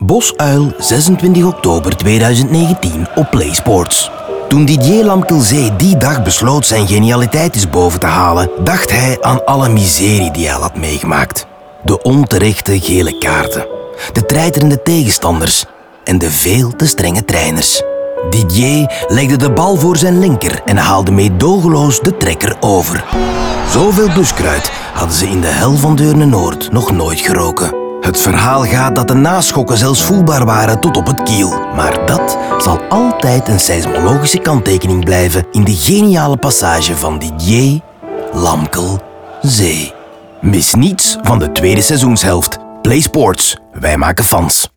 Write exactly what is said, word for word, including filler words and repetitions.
Bosuil, zesentwintig oktober tweeduizend negentien op PlaySports. Toen Didier Lamkelzee die dag besloot zijn genialiteit eens boven te halen, dacht hij aan alle miserie die hij had meegemaakt. De onterechte gele kaarten, de treiterende tegenstanders en de veel te strenge trainers. Didier legde de bal voor zijn linker en haalde meedogenloos de trekker over. Zoveel buskruid hadden ze in de hel van Deurne-Noord nog nooit geroken. Het verhaal gaat dat de naschokken zelfs voelbaar waren tot op het kiel. Maar dat zal altijd een seismologische kanttekening blijven in de geniale passage van Didier Lamkelzee. Mis niets van de tweede seizoenshelft. PlaySports, wij maken fans.